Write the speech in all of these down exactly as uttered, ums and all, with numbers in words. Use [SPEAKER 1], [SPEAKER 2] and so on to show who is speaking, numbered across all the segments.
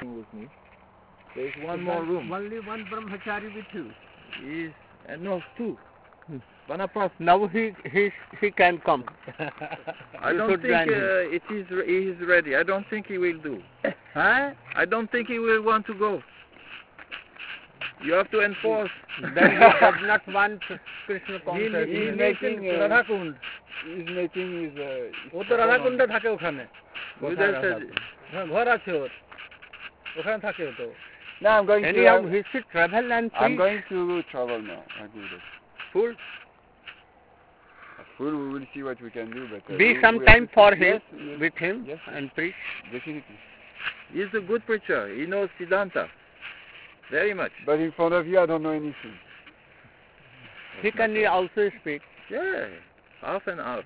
[SPEAKER 1] sitting with me. There is one more room.
[SPEAKER 2] Only one brahmachari with you.
[SPEAKER 1] Is uh, no two.
[SPEAKER 2] Vanaprastha. Now he he he can come.
[SPEAKER 1] I don't think uh, it is. He is ready. I don't think he will do.
[SPEAKER 2] Huh?
[SPEAKER 1] I don't think he will want to go. You have to enforce.
[SPEAKER 2] Then he does not want Krishna consciousness.
[SPEAKER 1] He is making uh,
[SPEAKER 2] Radha Kund.
[SPEAKER 1] He is making his.
[SPEAKER 2] ও তো রাধা কুণ্ডে থাকে ওখানে ঘর আছে ওর ওখানে থাকে ও তো
[SPEAKER 1] No, I'm going
[SPEAKER 2] Anyhow,
[SPEAKER 1] to.
[SPEAKER 2] He should travel and preach.
[SPEAKER 1] I'm going to travel now. I do that.
[SPEAKER 2] Full.
[SPEAKER 1] Full. We will see what we can do, but uh,
[SPEAKER 2] be
[SPEAKER 1] we,
[SPEAKER 2] some
[SPEAKER 1] we
[SPEAKER 2] time for him,
[SPEAKER 1] yes, yes,
[SPEAKER 2] with him,
[SPEAKER 1] yes,
[SPEAKER 2] and preach.
[SPEAKER 1] Definitely. He's a good preacher. He knows Siddhanta very much.
[SPEAKER 3] But in front of you, I don't know anything.
[SPEAKER 2] He can also speak.
[SPEAKER 1] Yeah, half and half.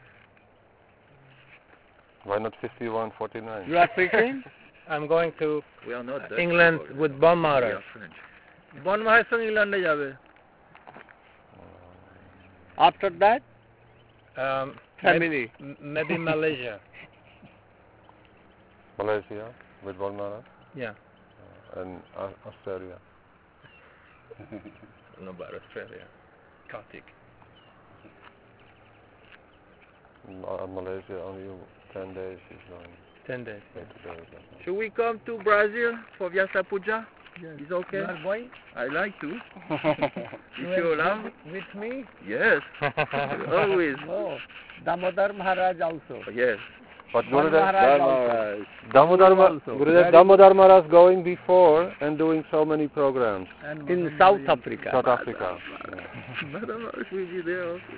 [SPEAKER 4] Why not fifty-one forty-nine?
[SPEAKER 2] You are preaching?
[SPEAKER 5] I'm going to
[SPEAKER 1] We are not Dutch
[SPEAKER 5] England
[SPEAKER 1] people.
[SPEAKER 5] with Bon
[SPEAKER 1] We
[SPEAKER 5] Maharaj.
[SPEAKER 1] are French.
[SPEAKER 5] Bon Maharaj from England যাবে.
[SPEAKER 2] After that,
[SPEAKER 5] Um,
[SPEAKER 2] family.
[SPEAKER 5] maybe, maybe Malaysia.
[SPEAKER 4] Malaysia with Bon Maharaj?
[SPEAKER 5] Yeah.
[SPEAKER 4] Uh, and uh, Australia?
[SPEAKER 5] No, about Australia. Kartik.
[SPEAKER 4] Uh, Malaysia only ten days is going.
[SPEAKER 5] Ten days.
[SPEAKER 4] Eight days.
[SPEAKER 1] Should we come to Brazil for Vyasa Puja?
[SPEAKER 5] Yes.
[SPEAKER 1] Is okay?
[SPEAKER 5] You are going?
[SPEAKER 1] I like to. If you allow.
[SPEAKER 5] With me?
[SPEAKER 1] Yes. Always.
[SPEAKER 2] Oh, Damodar Maharaj also.
[SPEAKER 1] Yes.
[SPEAKER 4] But
[SPEAKER 2] Bon
[SPEAKER 4] Gurudev,
[SPEAKER 2] Maharaj
[SPEAKER 1] Maharaj.
[SPEAKER 4] Damodar, Ma-
[SPEAKER 2] also.
[SPEAKER 4] Gurudev Damodar Maharaj going before and doing so many programs.
[SPEAKER 5] And
[SPEAKER 2] In South Africa.
[SPEAKER 4] South Africa.
[SPEAKER 1] Madam Maharaj will be there also.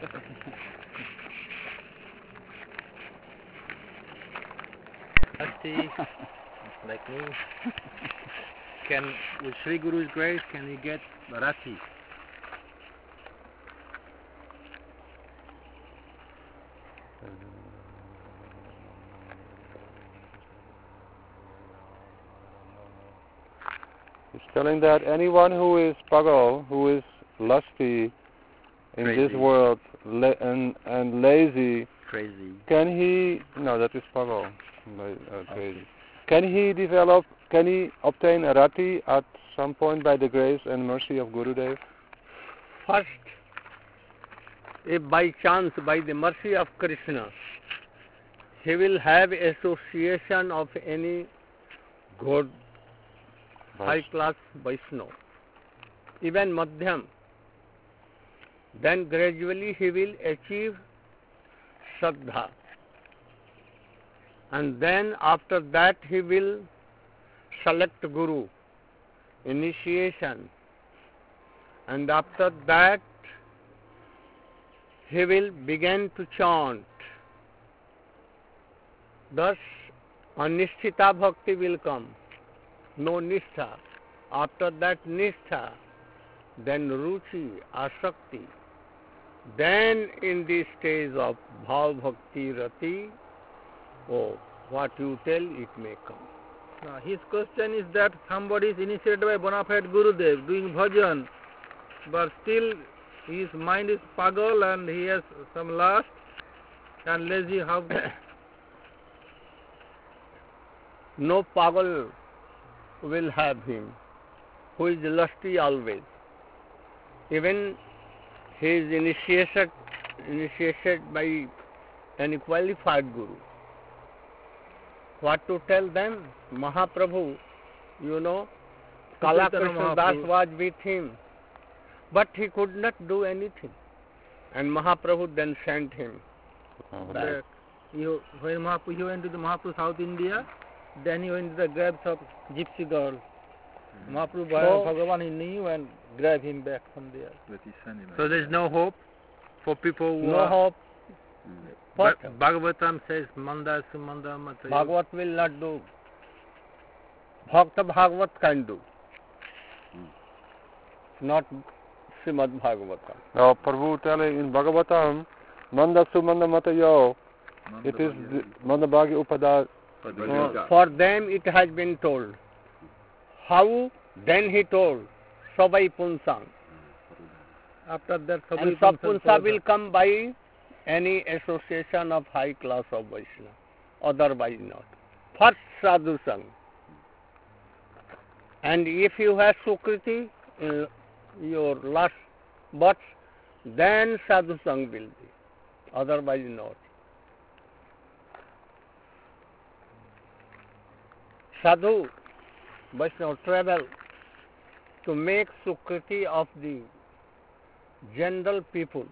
[SPEAKER 5] Asti, like me, can, with Sri Guru's grace, can he get Rathi?
[SPEAKER 4] He's telling that anyone who is pagal, who is lusty in
[SPEAKER 1] Crazy.
[SPEAKER 4] this world la- and and lazy,
[SPEAKER 1] Crazy.
[SPEAKER 4] can he? No, that is pagal. La- uh, crazy. Can he develop? Can he obtain a rati at some point by the grace and mercy of Gurudev?
[SPEAKER 2] First, if by chance, by the mercy of Krishna, he will have association of any good high class Vaishnava, even Madhyam, then gradually he will achieve Shraddha. And then after that he will select Guru, initiation. And after that he will begin to chant. Thus Anisthita Bhakti will come. No Nishtha. After that Nishtha, then Ruchi, Asakti. Then in the stage of Bhav Bhakti Rati, oh, what you tell, it may come.
[SPEAKER 5] Uh, his question is that somebody is initiated by bona fide Gurudev doing bhajan, but still his mind is pagal and he has some lust and lazy. How?
[SPEAKER 2] No pagal will have him, who is lusty always. Even he is initiated, initiated by any qualified Guru. What to tell them? Mahaprabhu, you know, Kala Krishna Das was with him, but he could not do anything. And Mahaprabhu then sent him back.
[SPEAKER 5] He, when Mahaprabhu, he went to the Mahaprabhu South India, then he went to the graves of gypsy girl. Mahaprabhu
[SPEAKER 2] So-
[SPEAKER 5] Bhagavan he knew and grabbed him back from there.
[SPEAKER 1] But he sent him
[SPEAKER 5] So there's no hope for people who
[SPEAKER 2] No
[SPEAKER 5] are...
[SPEAKER 2] hope. What?
[SPEAKER 5] Ba- Bhagavatam says, Manda Sumanda Mata.
[SPEAKER 2] Bhagavat will not do. Bhakta Bhagavat can do. Not Srimad Bhagavatam.
[SPEAKER 4] Now, Prabhu telling in Bhagavatam, Manda Sumanda Matayo, it is Mandabhagi Upada.
[SPEAKER 2] Uh, for them it has been told. How? Then he told, Sabai Punsang.
[SPEAKER 5] After that,
[SPEAKER 2] And
[SPEAKER 5] Sabri
[SPEAKER 2] Sapunsa will come by any association of high class of Vaishnava, otherwise not. First Sadhu Sang. And if you have Sukriti in your last birth, then sadhu sang will be, otherwise not. Sadhu, Vaishnava travel to make Sukriti of the general people.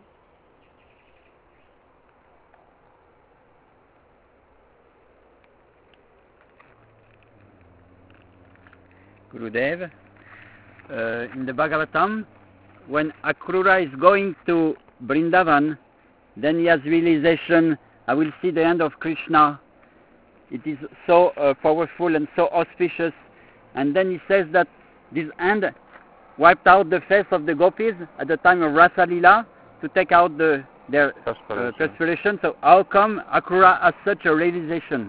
[SPEAKER 6] Gurudev, uh, in the Bhagavatam, when Akrura is going to Vrindavan, then he has realization, I will see the end of Krishna. It is so uh, powerful and so auspicious. And then he says that this end wiped out the face of the gopis at the time of Rasa Lila to take out the, their uh, perspiration. So how come Akrura has such a realization?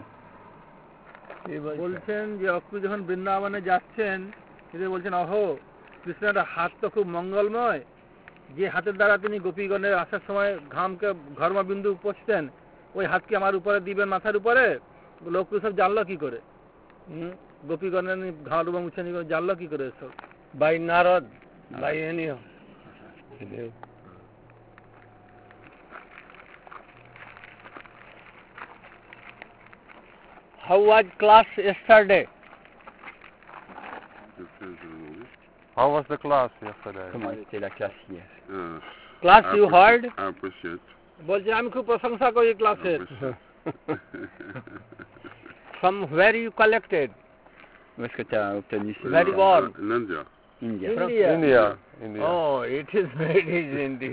[SPEAKER 5] বলছেন যে অক্রু যখন বৃন্দাবনে যাচ্ছেন তিনি বলছেন অহো কৃষ্ণের হাত তো খুব মঙ্গলময়, যে হাতের দ্বারা তিনি গোপীগণের আসার সময় ঘামকে ঘর্মবিন্দু উপসতেন, ওই হাত কি আমার উপরে দিবেন মাথার উপরে? লোকগুলো সব জানলো কি করে? গোপীগণের ঘাড় এবং মুছে নিয়ে জানলো কি করে সব?
[SPEAKER 2] By Narad, by any. How was class yesterday?
[SPEAKER 4] How was the class yesterday?
[SPEAKER 6] Comment était la classe hier?
[SPEAKER 3] Uh,
[SPEAKER 2] Class you heard?
[SPEAKER 3] I appreciate.
[SPEAKER 5] বলছে আমি খুব প্রশংসা করি ক্লাসের।
[SPEAKER 2] From where you collected?
[SPEAKER 6] Où est-ce que tu as obtenu ça?
[SPEAKER 2] Very well.
[SPEAKER 3] In India.
[SPEAKER 6] India.
[SPEAKER 5] India.
[SPEAKER 4] India. India.
[SPEAKER 2] Oh, it is very easy.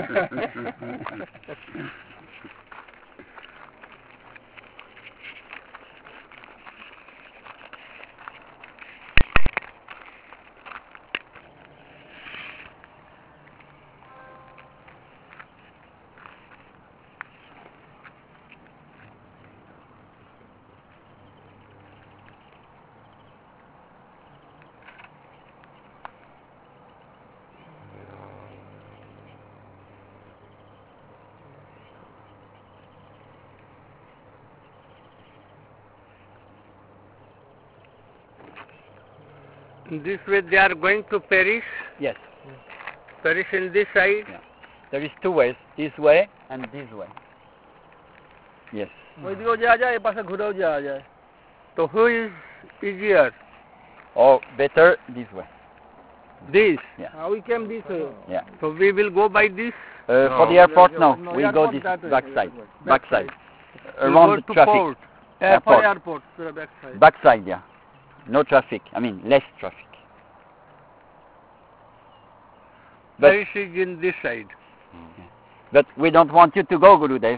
[SPEAKER 2] This way they are going to perish.
[SPEAKER 6] Yes.
[SPEAKER 2] Perish in this side.
[SPEAKER 6] Yeah. There is two ways, this way and this way. Yes.
[SPEAKER 5] ওই দিকেও যাওয়া যায়, এ পাশে ঘুরেও যাওয়া যায়।
[SPEAKER 2] So who is easier?
[SPEAKER 6] Or better this way.
[SPEAKER 2] This.
[SPEAKER 6] Yeah.
[SPEAKER 5] Uh, we came this way.
[SPEAKER 6] Yeah.
[SPEAKER 2] So we will go by this.
[SPEAKER 6] Uh, for the airport, no.
[SPEAKER 5] No,
[SPEAKER 6] We go
[SPEAKER 5] airport
[SPEAKER 6] this
[SPEAKER 5] that way.
[SPEAKER 6] back side.
[SPEAKER 5] Back
[SPEAKER 6] Back side.
[SPEAKER 2] We'll
[SPEAKER 6] Around
[SPEAKER 2] go
[SPEAKER 6] the
[SPEAKER 2] to
[SPEAKER 6] traffic.
[SPEAKER 2] port.
[SPEAKER 5] Uh, for
[SPEAKER 6] Airport.
[SPEAKER 5] airport, to the back side.
[SPEAKER 6] Back side, yeah. No traffic. I mean, less traffic. But,
[SPEAKER 2] Perish is in this side.
[SPEAKER 6] but we don't want you to go, Gurudev.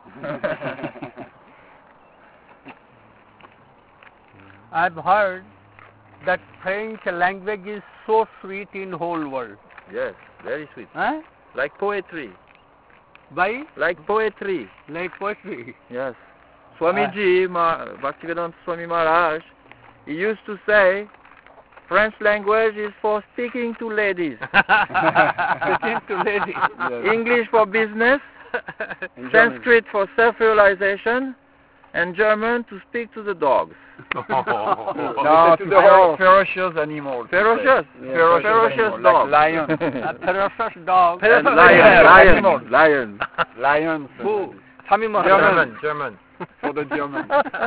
[SPEAKER 2] I've heard that French language is so sweet in whole world.
[SPEAKER 1] Yes, very sweet.
[SPEAKER 2] Huh?
[SPEAKER 1] Like poetry.
[SPEAKER 2] By
[SPEAKER 1] Like poetry.
[SPEAKER 2] like poetry.
[SPEAKER 1] Yes. Swamiji, Ma- Bhaktivedanta Swami Maharaj, he used to say, French language is for speaking to ladies.
[SPEAKER 2] Speaking to ladies.
[SPEAKER 1] English for business, Sanskrit for self-realization, and German to speak to the dogs.
[SPEAKER 3] No, to the horse.
[SPEAKER 1] Ferocious animals. Ferocious.
[SPEAKER 3] Yeah,
[SPEAKER 1] ferocious, ferocious
[SPEAKER 3] animal,
[SPEAKER 1] dogs.
[SPEAKER 3] like lion.
[SPEAKER 2] A ferocious dog.
[SPEAKER 1] And
[SPEAKER 5] Ferocious
[SPEAKER 1] lion, lion,
[SPEAKER 3] animals.
[SPEAKER 1] lion.
[SPEAKER 3] Lions.
[SPEAKER 5] Who? Sami
[SPEAKER 3] German.
[SPEAKER 1] German.
[SPEAKER 3] For the German.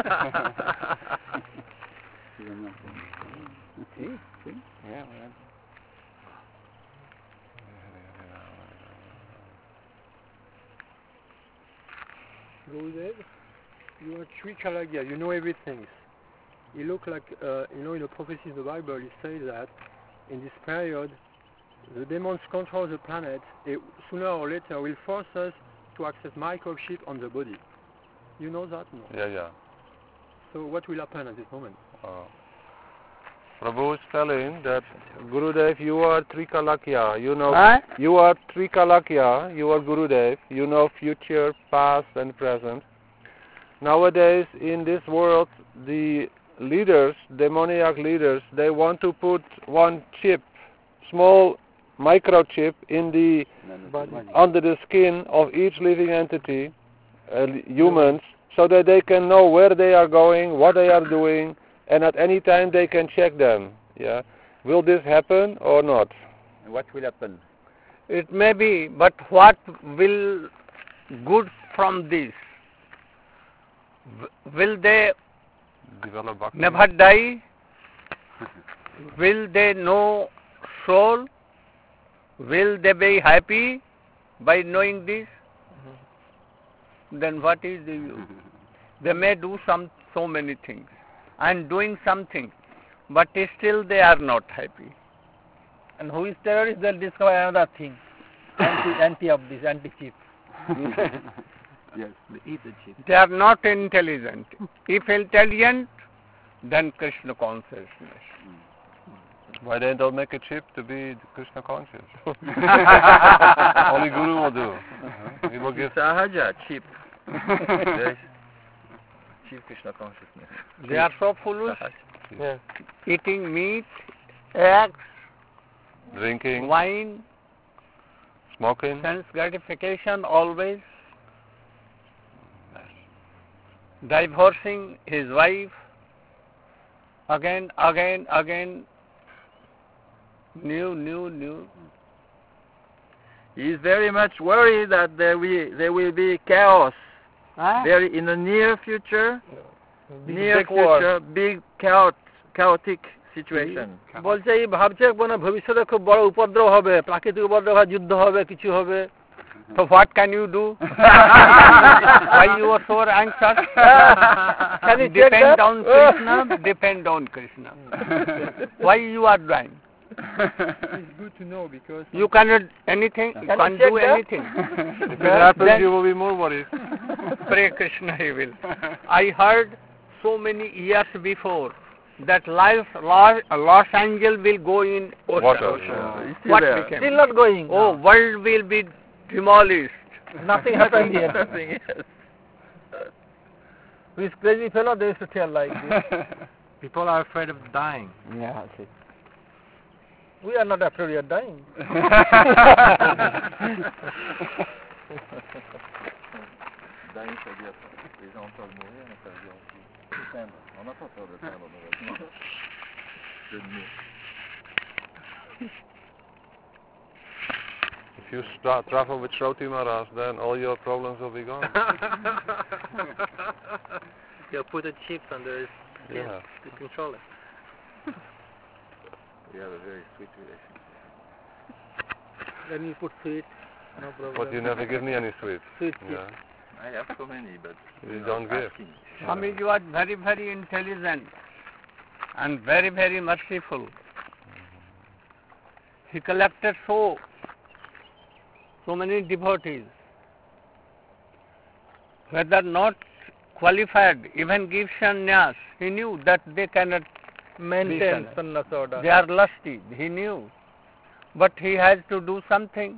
[SPEAKER 7] Gurudev, you are Trikalagya, you know everything. You look like, uh, you know, in the prophecy of the Bible, it says that in this period, the demons control the planet, and sooner or later will force us to access microchip on the body. You know that? No?
[SPEAKER 4] Yeah, yeah.
[SPEAKER 7] So what will happen at this moment?
[SPEAKER 4] Uh, Prabhu is telling that Gurudev, you are Trikalakya. You know,
[SPEAKER 2] Huh?
[SPEAKER 4] you are Trikalakya. You are Gurudev. You know future, past, and present. Nowadays, in this world, the leaders, demoniac leaders, they want to put one chip, small microchip, in the under the skin of each living entity, uh, humans, so that they can know where they are going, what they are doing, and at any time they can check them. Yeah. Will this happen or not?
[SPEAKER 6] What will happen?
[SPEAKER 2] It may be, but what will good from this? W- Will they
[SPEAKER 4] Develop bhakti?
[SPEAKER 2] never die? Will they know soul? Will they be happy by knowing this? Then what is the use? They may do some so many things and doing something, but still they are not happy.
[SPEAKER 5] And who is terrorist, they'll discover another thing. Anti, anti of this, anti-chief.
[SPEAKER 3] Yes.
[SPEAKER 2] They are not intelligent. If intelligent, then Krishna consciousness.
[SPEAKER 4] Why they don't make a chip to be Krishna conscious? Only Guru will do. He will give.
[SPEAKER 1] Sahaja, cheap. Yes. Cheap Krishna consciousness.
[SPEAKER 2] They are so foolish,
[SPEAKER 5] Yeah.
[SPEAKER 2] eating meat, eggs,
[SPEAKER 4] Drinking,
[SPEAKER 2] wine,
[SPEAKER 4] smoking.
[SPEAKER 2] sense gratification always, divorcing his wife, again, again, again, new, new, new.
[SPEAKER 1] He is very much worried that there will, there will be chaos.
[SPEAKER 2] Huh?
[SPEAKER 1] Very in the near future,
[SPEAKER 5] Big
[SPEAKER 1] near
[SPEAKER 5] big war.
[SPEAKER 1] future, big chaos, chaotic situation.
[SPEAKER 5] বলছে এই ভাবছে মানে ভবিষ্যতে খুব বড় উপদ্রব হবে, প্রাকৃতিক উপদ্রব হবে, যুদ্ধ হবে, কিছু হবে।
[SPEAKER 2] So what can you do? Why you are so anxious?
[SPEAKER 5] Can you check
[SPEAKER 2] Depend
[SPEAKER 5] that?
[SPEAKER 2] on Krishna, depend on Krishna. Why you are dying?
[SPEAKER 7] It's good to know because
[SPEAKER 2] You cannot anything, you
[SPEAKER 5] Can you
[SPEAKER 2] can't
[SPEAKER 5] check
[SPEAKER 2] do
[SPEAKER 5] that?
[SPEAKER 2] anything.
[SPEAKER 4] If it happens,
[SPEAKER 2] Then-
[SPEAKER 4] you will be more worried.
[SPEAKER 2] Pray Krishna he will. I heard so many years before that life, Los, Los Angeles will go in ocean.
[SPEAKER 4] Water.
[SPEAKER 1] Uh, it's still
[SPEAKER 2] What
[SPEAKER 1] there.
[SPEAKER 2] became?
[SPEAKER 5] Still not going.
[SPEAKER 2] Oh, world will be demolished.
[SPEAKER 5] Nothing happened here.
[SPEAKER 1] Nothing, yes.
[SPEAKER 5] This crazy fellow, they used to tell like this.
[SPEAKER 7] people are afraid of dying.
[SPEAKER 6] Yeah, c'est
[SPEAKER 5] We are not afraid we are dying.
[SPEAKER 1] Dying, ça veut dire les gens ont peur de mourir, mais ça veut dire aussi s'éteindre. On n'a pas peur de s'éteindre, malheureusement. De nous.
[SPEAKER 4] If you start travel with Shroti Maharaj, then all your problems will be gone.
[SPEAKER 5] You put a chip under his skin
[SPEAKER 4] Yeah.
[SPEAKER 5] to control it.
[SPEAKER 1] We have a very sweet relationship.
[SPEAKER 5] Then you put sweet, no problem.
[SPEAKER 4] But you never give me any sweets.
[SPEAKER 5] Sweet chip.
[SPEAKER 4] Yeah.
[SPEAKER 1] I have so many, but
[SPEAKER 4] You
[SPEAKER 1] you're
[SPEAKER 4] don't
[SPEAKER 1] not
[SPEAKER 4] give.
[SPEAKER 1] asking.
[SPEAKER 2] Swami, you are very, very intelligent and very, very merciful. He collected so, so many devotees. Whether not qualified, even give sannyas, he knew that they cannot
[SPEAKER 5] Maintain
[SPEAKER 2] Be
[SPEAKER 5] sannyas order.
[SPEAKER 2] They are lusty, he knew. But he has to do something.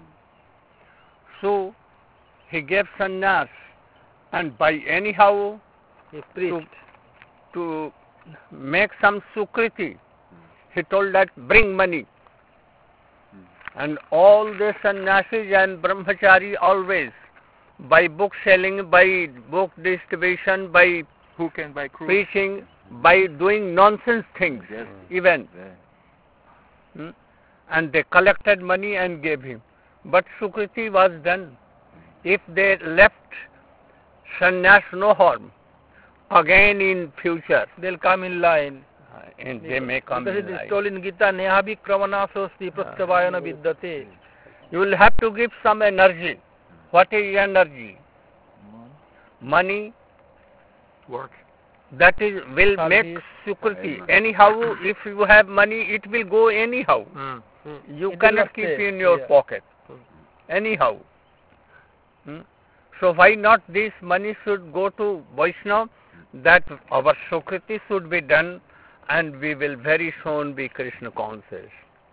[SPEAKER 2] So he gave sannyas, and by anyhow
[SPEAKER 5] He preached.
[SPEAKER 2] to make some sukriti, he told that bring money. And all the sannyasis and brahmachari always, by book selling, by book distribution, by
[SPEAKER 1] Who can buy cruise?
[SPEAKER 2] preaching, by doing nonsense things,
[SPEAKER 1] Yes.
[SPEAKER 2] even.
[SPEAKER 1] Yeah.
[SPEAKER 2] Hmm? And they collected money and gave him. But Sukriti was done. If they left sannyas, no harm. Again in future,
[SPEAKER 5] They'll come in line.
[SPEAKER 2] and they may come
[SPEAKER 5] Because
[SPEAKER 2] in
[SPEAKER 5] it is
[SPEAKER 2] life.
[SPEAKER 5] told in Gita, Nehabi Kramanasosti Pratyavayana Vidyate.
[SPEAKER 2] You will have to give some energy. What is energy? Money.
[SPEAKER 7] Work.
[SPEAKER 2] That is will make
[SPEAKER 5] Service.
[SPEAKER 2] Sukriti. Anyhow, if you have money, it will go anyhow.
[SPEAKER 7] Mm.
[SPEAKER 2] You
[SPEAKER 5] It will
[SPEAKER 2] cannot
[SPEAKER 5] not
[SPEAKER 2] keep
[SPEAKER 5] stay,
[SPEAKER 2] in your
[SPEAKER 5] yeah.
[SPEAKER 2] pocket. Anyhow. Hmm? So why not this money should go to Vaishnava, that our Sukriti should be done, and we will very soon be Krishna conscious.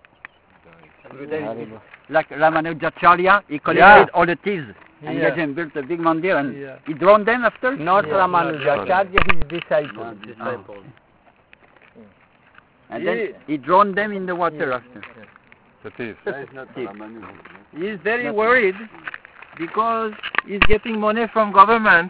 [SPEAKER 6] like Ramanujacharya, he collected
[SPEAKER 2] Yeah.
[SPEAKER 6] all the teas and
[SPEAKER 5] Yeah.
[SPEAKER 6] gave them built a big mandir and
[SPEAKER 5] Yeah.
[SPEAKER 6] he drowned them after?
[SPEAKER 2] Not
[SPEAKER 5] Yeah,
[SPEAKER 2] Ramanujacharya, his disciple.
[SPEAKER 6] No,
[SPEAKER 5] Disciple.
[SPEAKER 6] And then he drowned them in the water after.
[SPEAKER 4] The thief.
[SPEAKER 1] He is very worried because he's getting money from government,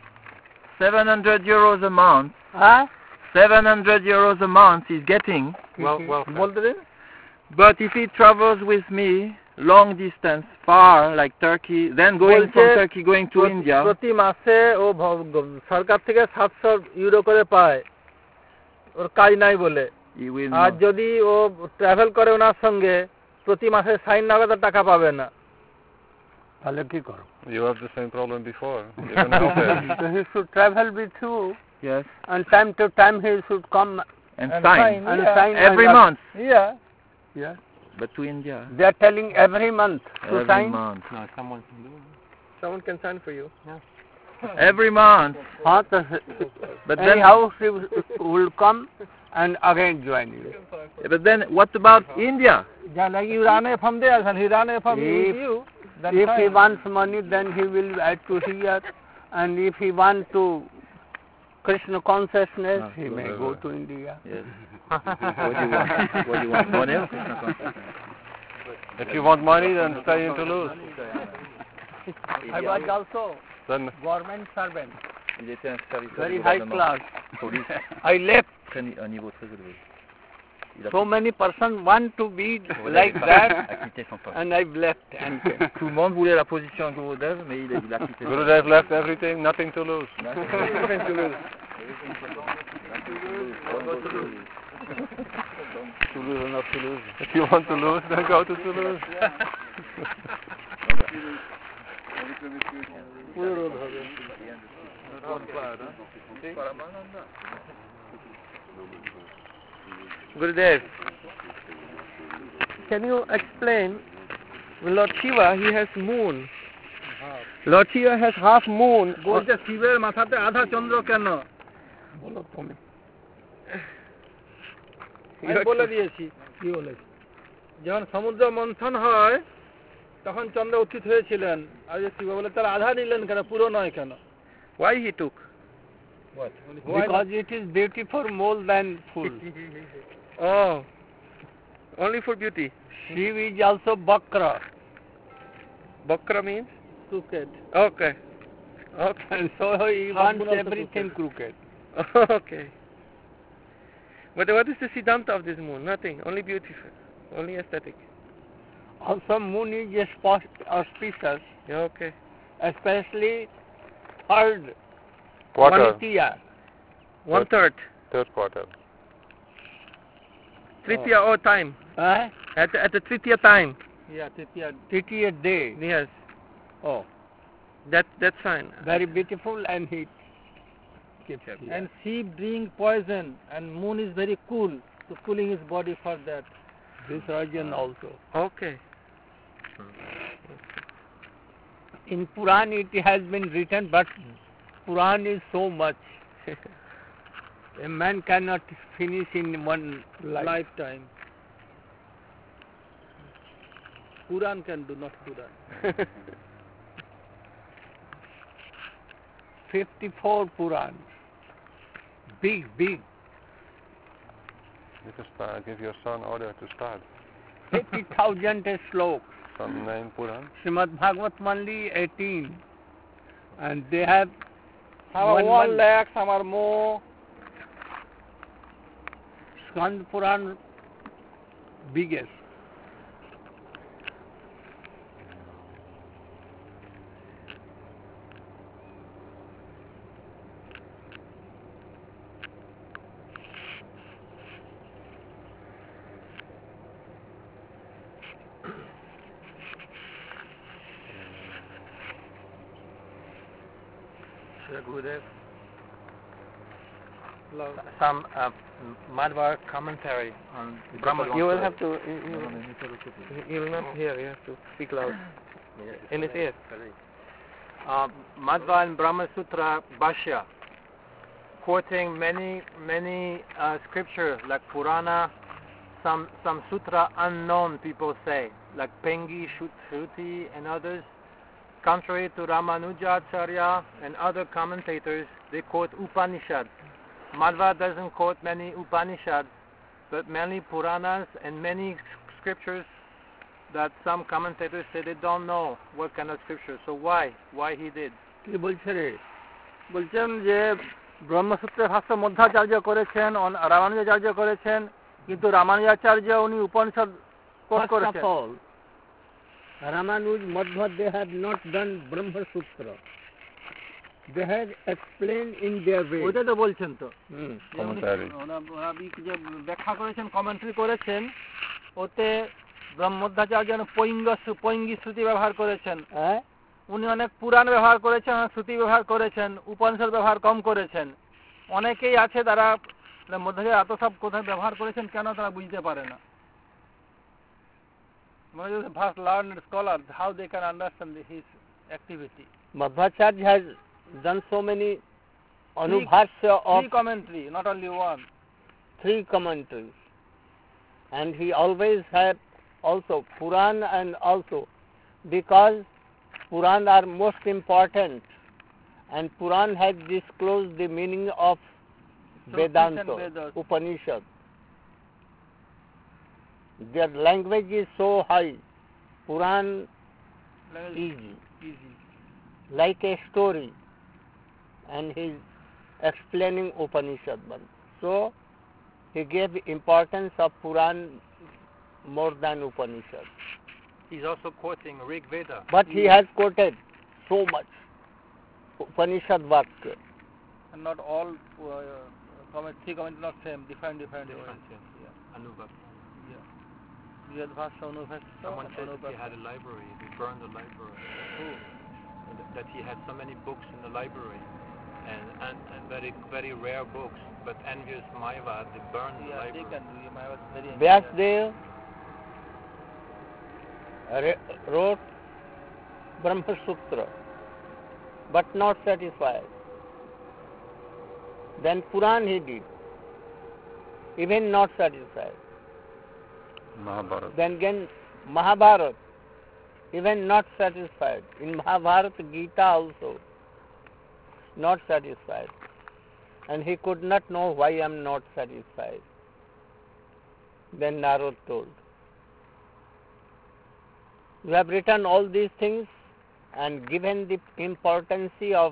[SPEAKER 1] seven hundred euros a month.
[SPEAKER 2] Huh?
[SPEAKER 1] seven hundred euros a month he's getting
[SPEAKER 5] well, well বলতে দিন।
[SPEAKER 1] But if he travels with me long distance, far, like Turkey, then going from Turkey going to India.
[SPEAKER 5] প্রতি মাসে ও সরকার থেকে সাতশো euro করে পায় ওর কাজ নাই বলে। আর যদি ও ট্রাভেল করে ওনার সঙ্গে প্রতি মাসে সাইন না করে টাকা পাবে না।
[SPEAKER 2] তাহলে কি করো?
[SPEAKER 4] You have the same problem before. You can help him.
[SPEAKER 2] So he should travel with you.
[SPEAKER 1] Yes.
[SPEAKER 2] And time to time he should come
[SPEAKER 1] and,
[SPEAKER 5] and
[SPEAKER 1] sign,
[SPEAKER 5] sign
[SPEAKER 2] and
[SPEAKER 5] yeah.
[SPEAKER 2] sign
[SPEAKER 1] every
[SPEAKER 2] and
[SPEAKER 1] month.
[SPEAKER 5] Yeah.
[SPEAKER 2] Yeah.
[SPEAKER 1] But to India.
[SPEAKER 2] They are telling every month to
[SPEAKER 1] every
[SPEAKER 2] sign.
[SPEAKER 1] Month.
[SPEAKER 7] No, someone can do it.
[SPEAKER 5] Someone can sign for you.
[SPEAKER 2] Yeah.
[SPEAKER 1] Every month.
[SPEAKER 2] Huh?
[SPEAKER 1] But then
[SPEAKER 2] anyhow he will come and again join you.
[SPEAKER 1] Yeah, but then what about India?
[SPEAKER 5] Yeah, like you run away from there and he run away from
[SPEAKER 2] If,
[SPEAKER 5] you. Then
[SPEAKER 2] if
[SPEAKER 5] fine.
[SPEAKER 2] he wants money, then he will add to here, and if he wants to Krishna consciousness,
[SPEAKER 1] Ah,
[SPEAKER 2] he may go to India.
[SPEAKER 1] Yes. What do you want? What do you want? Money or Krishna consciousness?
[SPEAKER 4] If you want money, then stay in Toulouse.
[SPEAKER 2] I was also
[SPEAKER 4] Then
[SPEAKER 2] government servant,
[SPEAKER 1] Il était un serviteur
[SPEAKER 2] very
[SPEAKER 1] du
[SPEAKER 2] high
[SPEAKER 1] gouvernement.
[SPEAKER 2] class.
[SPEAKER 1] Police.
[SPEAKER 2] I left.
[SPEAKER 1] Très ni- un niveau très élevé. Il a
[SPEAKER 2] So many persons want to be
[SPEAKER 1] Gurudev
[SPEAKER 2] like
[SPEAKER 1] a
[SPEAKER 2] that,
[SPEAKER 1] quitté son poste.
[SPEAKER 2] and I've left. And
[SPEAKER 1] Tout le monde voulait la position de Gurudev, mais il, il a quitté son
[SPEAKER 4] Gurudev left everything, nothing to lose.
[SPEAKER 1] Toulouse or not Toulouse.
[SPEAKER 4] If you want to lose, then go to Toulouse.
[SPEAKER 5] Gurudev, can you explain? Lord Shiva, he has moon. Lord Shiva has half moon. বলছে শিবের মাথাতে আধা চন্দ্র কেন? বলো তুমি। আমি বলে দিয়েছি। কি বলেছি? যখন সমুদ্র মন্থন হয় তখন চন্দ্র উত্থিত হয়েছিলেন। আর যে শিব বলে তার আধা নিলেন কেন? পুরো নয় কেন? Why he took? What?
[SPEAKER 2] because it is beautiful more than full.
[SPEAKER 5] Oh, only for beauty.
[SPEAKER 2] Shiv is also Bakra.
[SPEAKER 5] Bakra means? Crooked. Okay. Okay.
[SPEAKER 2] And so he wants everything crooked.
[SPEAKER 5] Okay. But what is the Siddhanta of this moon? Nothing. Only beautiful. Only aesthetic.
[SPEAKER 2] Also moon is ausp- auspicious,
[SPEAKER 5] Yeah, okay.
[SPEAKER 2] especially third
[SPEAKER 4] Quarter.
[SPEAKER 2] Vanitiya.
[SPEAKER 5] One third.
[SPEAKER 4] Third quarter.
[SPEAKER 5] Tritiya or time.
[SPEAKER 2] Eh?
[SPEAKER 5] At, at the Tritiya time.
[SPEAKER 2] Yeah, Titiya, Titiya day.
[SPEAKER 5] Yes.
[SPEAKER 2] Oh,
[SPEAKER 5] That, that's fine.
[SPEAKER 2] very beautiful, and he keeps here.
[SPEAKER 5] And sea drink poison and moon is very cool. So cooling his body for that.
[SPEAKER 2] This region also.
[SPEAKER 5] Okay.
[SPEAKER 2] In Puran it has been written, but Puran is so much. A man cannot finish in one life.
[SPEAKER 5] Lifetime. Puran can do, not Puran.
[SPEAKER 2] fifty-four Purans. Big, big.
[SPEAKER 4] You can start, give your son order to start.
[SPEAKER 2] fifty thousand sloks.
[SPEAKER 4] Some name Puran.
[SPEAKER 2] Srimad Bhagavat only eighteen. And they have
[SPEAKER 5] Some
[SPEAKER 2] one,
[SPEAKER 5] are one
[SPEAKER 2] one
[SPEAKER 5] lakh, some are more.
[SPEAKER 2] Skand Puran biggest.
[SPEAKER 5] Gurudev.
[SPEAKER 7] Some uh, Madhva commentary on Brahma.
[SPEAKER 5] You will have to, you, you, you will not hear, you have to speak loud. In his ear.
[SPEAKER 7] Uh, Madhva and Brahma Sutra Bhashya, quoting many, many uh, scriptures like Purana, some some sutra unknown, people say, like Pengi, Shruti, and others. Contrary to Ramanujacharya and other commentators, they quote Upanishads. Madhva doesn't quote many Upanishads, but many Puranas and many scriptures that some commentators say they don't know what kind of scripture. So why? Why he did?
[SPEAKER 2] কি বলছে রে?
[SPEAKER 5] বলছেন যে ব্রহ্মসূত্রের ভাষ্য মধ্যাচার্য করেছেন, রামানুজাচার্য করেছেন, কিন্তু রামানুজাচার্য উনি উপনিষদ কোট
[SPEAKER 2] First of
[SPEAKER 5] করেছেন।
[SPEAKER 2] all, Ramanuj Madhva, they have not done Brahma Sutra. They have explained in their way.
[SPEAKER 5] ওইটাই তো বলছেন তো
[SPEAKER 2] Hmm.
[SPEAKER 5] যে উনি
[SPEAKER 4] Commentary.
[SPEAKER 5] ওনা- ওনাবি যে ব্যাখ্যা করেছেন কমেন্ট্রি করেছেন ওতে ব্রহ্মোদ্ধাচার্য পৈঙ্গ পৈঙ্গি শ্রুতি ব্যবহার করেছেন
[SPEAKER 2] Eh?
[SPEAKER 5] উনি অনেক পুরাণ ব্যবহার করেছেন অনেক শ্রুতি ব্যবহার করেছেন উপনিষদ ব্যবহার কম করেছেন অনেকেই আছে তারা মধ্যে এত সব কোথায় ব্যবহার করেছেন কেন তারা বুঝতে পারে না মানে first learn scholar how they can understand his activity
[SPEAKER 2] Madhvacharya has done so many Anubhashya of
[SPEAKER 5] three commentary not only one
[SPEAKER 2] three commentaries, and he always had also Puran and also because Puran are most important, and Puran has disclosed the meaning of Vedanta,
[SPEAKER 5] Vedas.
[SPEAKER 2] Upanishad. Their language is so high. Puran easy,
[SPEAKER 5] easy
[SPEAKER 2] like a story, and he is explaining Upanishad. So he gave importance of Puran more than Upanishad.
[SPEAKER 7] He's also quoting Rig Veda.
[SPEAKER 2] But he has quoted so much Upanishad Vakya.
[SPEAKER 5] and not all uh, comment three comment not same different different
[SPEAKER 7] Different,
[SPEAKER 5] ways.
[SPEAKER 7] yes, yeah. Anubhava.
[SPEAKER 5] Yadbhasha Anubhasha
[SPEAKER 7] Someone said that he
[SPEAKER 5] Anubhasha.
[SPEAKER 7] had a library, he burned the library.
[SPEAKER 5] Who?
[SPEAKER 7] Th- That he had so many books in the library, and, and, and very very rare books, but envious Maiva, they burned the
[SPEAKER 5] Yeah, they
[SPEAKER 7] library.
[SPEAKER 5] can do. I was very
[SPEAKER 2] Vyasdev re- wrote Brahma Sutra, but not satisfied. Then Puran he did, even not satisfied.
[SPEAKER 4] Mahabharata.
[SPEAKER 2] Then again Mahabharata, even not satisfied. In Mahabharata Gita also, not satisfied. And he could not know why I am not satisfied. Then Narad told, you have written all these things and given the importance of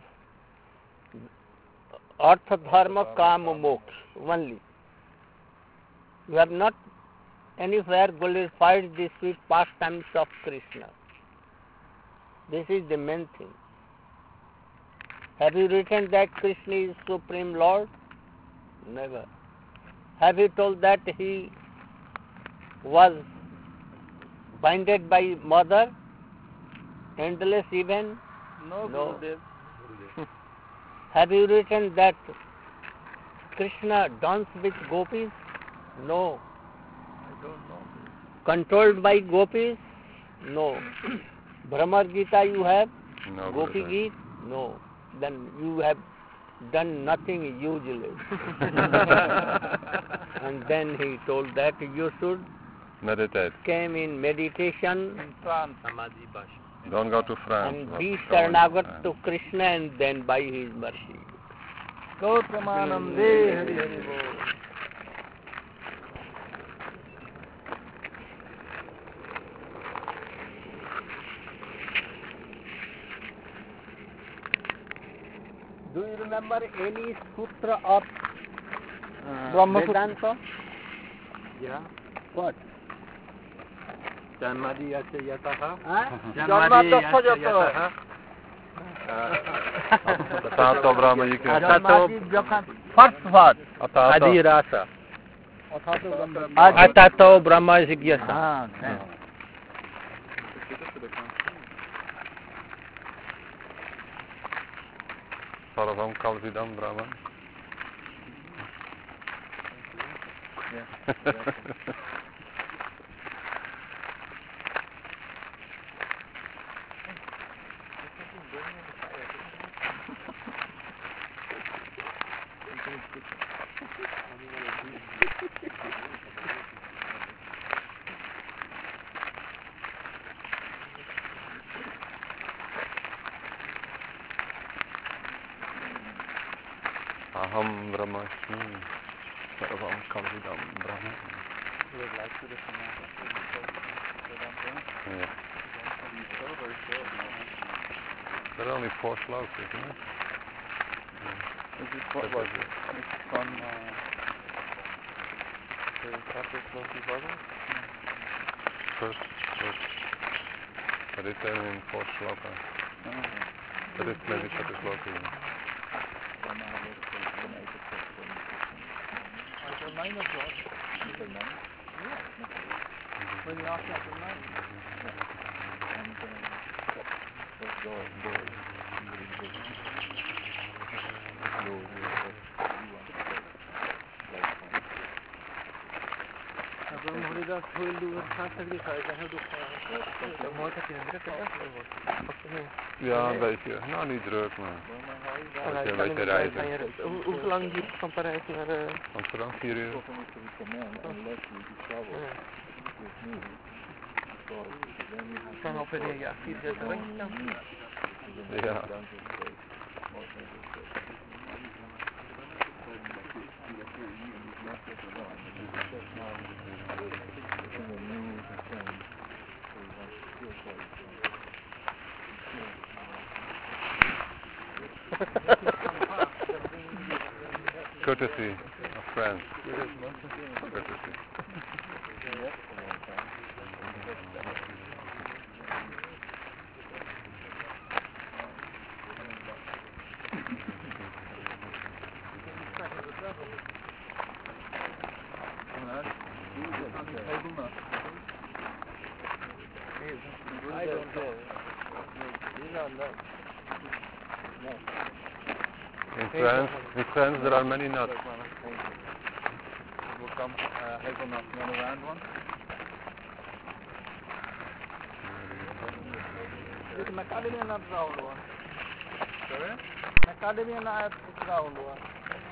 [SPEAKER 2] Artha Dharma Kama Moksha only. You have not anywhere glorified the sweet pastimes of Krishna. This is the main thing. Have you written that Krishna is Supreme Lord? Never. Have you told that he was binded by mother, endless even?
[SPEAKER 5] no
[SPEAKER 2] No.
[SPEAKER 5] Gurudev.
[SPEAKER 2] Have you written that Krishna danced with gopis? No.
[SPEAKER 5] I don't know.
[SPEAKER 2] Controlled by gopis? No. Brahmar Gita you have?
[SPEAKER 4] No,
[SPEAKER 2] Gopi
[SPEAKER 4] Gurudev.
[SPEAKER 2] Geet? No. Then you have done nothing useless. And then he told that you should
[SPEAKER 4] Meditate.
[SPEAKER 2] came in meditation
[SPEAKER 5] In France.
[SPEAKER 7] Samadhi Bhasha.
[SPEAKER 4] Don't go to France.
[SPEAKER 2] and
[SPEAKER 4] not
[SPEAKER 2] be
[SPEAKER 4] go in
[SPEAKER 2] Sharanagat
[SPEAKER 4] France.
[SPEAKER 2] to Krishna, and then by his mercy.
[SPEAKER 5] Gautramanande Hari Hari Bol.
[SPEAKER 2] Do you remember any sutra of
[SPEAKER 5] Brahma
[SPEAKER 2] Vedanta?
[SPEAKER 7] Yeah.
[SPEAKER 2] What?
[SPEAKER 7] Janmadi Yasya Yataha.
[SPEAKER 2] Huh?
[SPEAKER 5] Janmadi Yasya Yataha.
[SPEAKER 4] Atato Brahma Yike.
[SPEAKER 2] First what?
[SPEAKER 4] Atato.
[SPEAKER 2] Rasa.
[SPEAKER 5] Athato Brahma.
[SPEAKER 2] Atato Brahma Jigyasa.
[SPEAKER 5] Ah, okay.
[SPEAKER 4] Sarvam Kalvidam Brahman. Aham Brahmasmi. Sarvam Kalvidam Brahman. Yeah. There are only four slokas, isn't it?
[SPEAKER 1] This is what was it? It's from uh,
[SPEAKER 4] after Sloki Bhagavan? First, first. Written in four shloka. That is maybe Chatu Sloki.
[SPEAKER 1] Article nine of George. Article nine. When you ask Article nine. Let's go and go. Haridas will do a sacrifice. I have to
[SPEAKER 4] Ja, een beetje. Nou, niet druk, maar een beetje, beetje reizen.
[SPEAKER 8] Hoe lang duurt het van Parijs naar uh...
[SPEAKER 4] Amsterdam? Vier uur.
[SPEAKER 8] Dan op een ja, vier, zes uur.
[SPEAKER 4] Ja. Courtesy of friends. Courtesy.
[SPEAKER 1] I don't know.
[SPEAKER 4] In France, in France there are many nuts.
[SPEAKER 1] Will come uh, hazelnut the other round one. This macadamia nut round one. Sorry? Macadamia nut round one.